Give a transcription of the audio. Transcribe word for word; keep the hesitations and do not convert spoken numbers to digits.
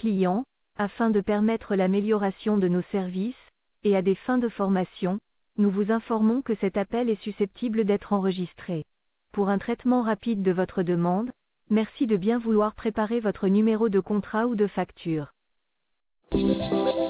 clients, afin de permettre l'amélioration de nos services, et à des fins de formation, nous vous informons que cet appel est susceptible d'être enregistré. Pour un traitement rapide de votre demande, merci de bien vouloir préparer votre numéro de contrat ou de facture.